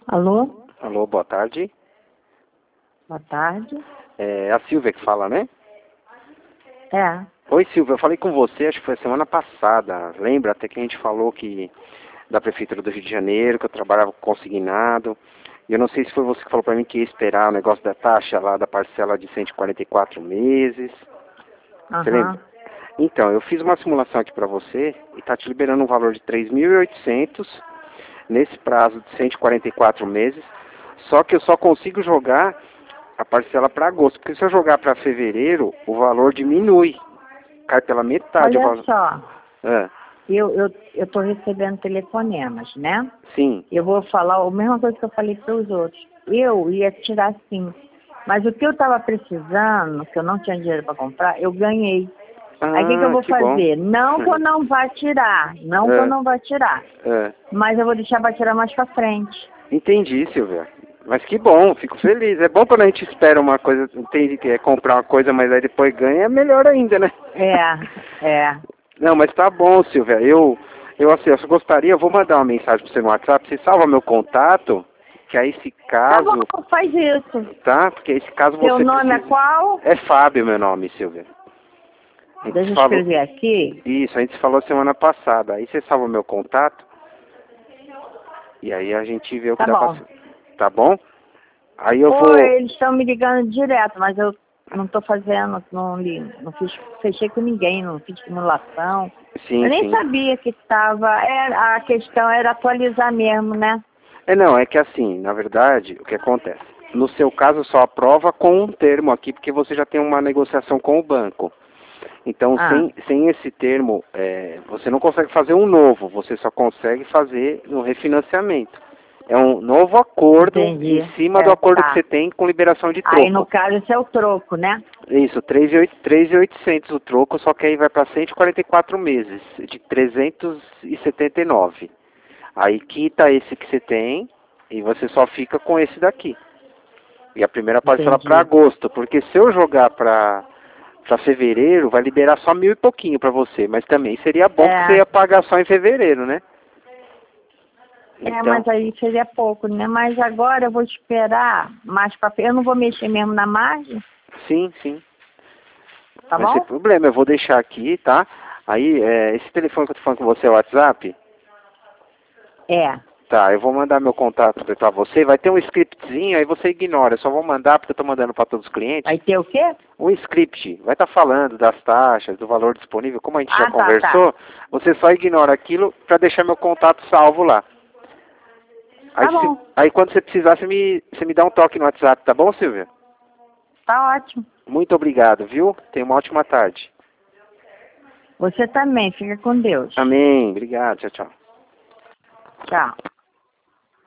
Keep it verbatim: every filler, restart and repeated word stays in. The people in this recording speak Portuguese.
Alô? Alô, boa tarde. Boa tarde. É a Silvia que fala, né? É. Oi, Silvia, eu falei com você, acho que foi semana passada. Lembra até que a gente falou que da Prefeitura do Rio de Janeiro, que eu trabalhava com consignado. E eu não sei se foi você que falou pra mim que ia esperar o negócio da taxa lá, da parcela de cento e quarenta e quatro meses. Você Aham. lembra? Então, eu fiz uma simulação aqui pra você e tá te liberando um valor de três mil e oitocentos nesse prazo de cento e quarenta e quatro meses. Só que eu só consigo jogar a parcela para agosto, porque se eu jogar para fevereiro, o valor diminui, cai pela metade o Olha valor. só, É, eu eu eu estou recebendo telefonemas, né? sim. Eu vou falar a mesma coisa que eu falei para os outros. Eu ia tirar sim, mas o que eu estava precisando, que eu não tinha dinheiro para comprar, eu ganhei. Aí o que, que eu Ah, vou que bom. fazer? Não que eu não vá tirar, não que eu É, não vá tirar, é. mas eu vou deixar para tirar mais para frente. Entendi, Silvia. Mas que bom, fico feliz. É bom quando a gente espera uma coisa, entende que é comprar uma coisa, mas aí depois ganha, é melhor ainda, né? É, é. Não, mas tá bom, Silvia. Eu, eu assim, eu só gostaria, eu vou mandar uma mensagem para você no WhatsApp, você salva meu contato, que aí se Tá caso, bom, faz isso. tá? Porque esse caso Seu você nome é precisa. qual? É Fábio meu nome, Silvia. A gente Deixa se eu falou. escrever aqui. Isso, a gente se falou semana passada. Aí você salva o meu contato e aí a gente vê o que Tá dá pra. bom. Tá bom? Aí eu Ou vou. eles estão me ligando direto, mas eu não estou fazendo, não, li, não fiz, fechei com ninguém, não fiz simulação. Eu Sim, nem sim. sabia que estava. Era, a questão era atualizar mesmo, né? É não, é que assim, na verdade, o que acontece? No seu caso só aprova com um termo aqui, porque você já tem uma negociação com o banco. Então, Ah, sem, sem esse termo, é, você não consegue fazer um novo, você só consegue fazer um refinanciamento. É um novo acordo em entendi. cima do É, acordo que tá. você tem com liberação de Aí no troco. caso esse é o troco, né? Isso, três mil e oitocentos o troco, só que aí vai para cento e quarenta e quatro meses, de trezentos e setenta e nove. Aí quita esse que você tem e você só fica com esse daqui. E a primeira parcela para Entendi. agosto, porque se eu jogar para para fevereiro, vai liberar só mil e pouquinho para você, mas também seria bom porque você É, ia pagar só em fevereiro, né? é, Então, mas aí seria pouco, né? Mas agora eu vou esperar mais para. Eu não vou mexer mesmo na margem, sim, sim. tá Mas sem bom? problema, eu vou deixar aqui, tá? Aí, é, esse telefone que eu tô falando com você é o WhatsApp? É. Tá, eu vou mandar meu contato para você. Vai ter um scriptzinho, aí você ignora. Eu só vou mandar porque eu estou mandando para todos os clientes. Vai ter o quê? Um script. Vai estar falando das taxas, do valor disponível. Como a gente já Ah, tá, tá. conversou, você só ignora aquilo para deixar meu contato salvo lá. Aí, Tá se, bom. aí quando você precisar, você me, você me dá um toque no WhatsApp, tá bom, Silvia? Tá ótimo. Muito obrigado, viu? Tenha uma ótima tarde. Você também. Fica com Deus. Amém. Obrigado. Tchau, tchau. Tchau.